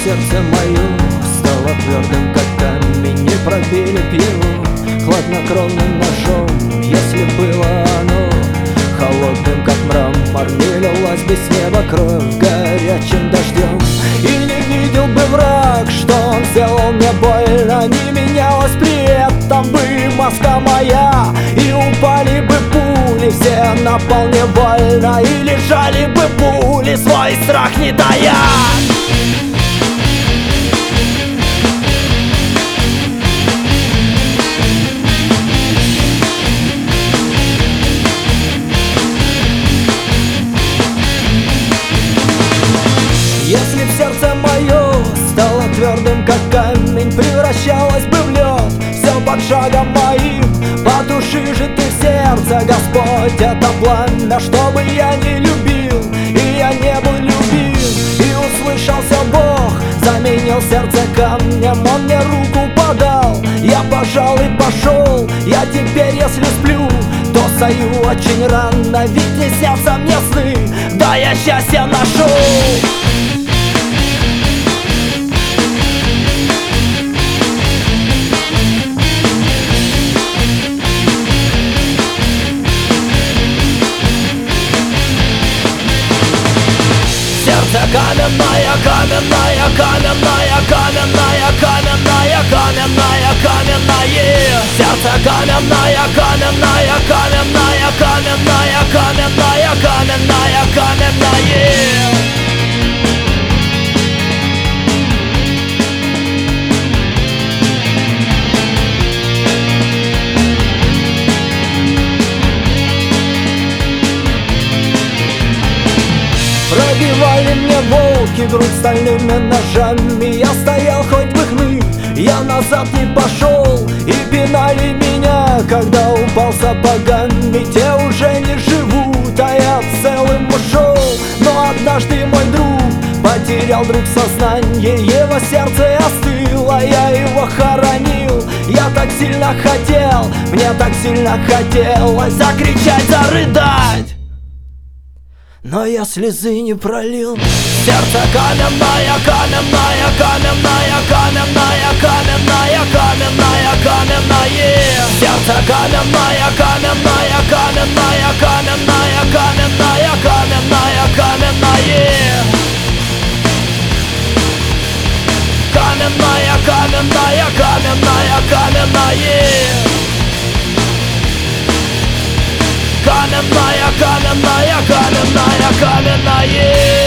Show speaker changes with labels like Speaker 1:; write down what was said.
Speaker 1: сердце мое стало твердым, как камень, не пробили б его хладнокровным ножом. Если было оно холодным, как мрамор, не лилась бы с неба кровь горячим дождем. И не видел бы враг, что он сделал мне больно, не менялась при этом бы маска моя, и упали бы пули все на пол невольно, и лежали бы пули, свой страх не тая. Если б сердце мое стало твердым, как камень, превращалось бы в лед все под шагом моим. Потуши же ты в сердце, Господь, это пламя, чтобы я не любил, и я не был любим. И услышался Бог, заменил сердце камнем, Он мне руку подал, я пожал и пошел. Я теперь, если сплю, то стою очень рано, ведь не снятся мне сны, да я счастье нашел. Каменная, каменная, каменная, каменная, каменная, каменная, каменная. Сердце каменная, каменная, каменная, каменная, каменная, каменная, каменная. Пробивали мне волки грудь стальными ножами, я стоял хоть бы хны, я назад не пошел. И пинали меня, когда упал сапогами, те уже не живут, а я целым ушел. Но однажды мой друг потерял вдруг сознание, его сердце остыло, я его хоронил. Я так сильно хотел, мне так сильно хотелось закричать, зарыдать, но я слезы не пролил. Сердце каменная, каменная, каменная, каменная, каменная, каменная, каменная. Сердце каменная, каменная, каменная, каменная, каменная, каменная, каменная. Каменная, каменная, каменная, каменная. Каменная, каменная, каменная, каменная.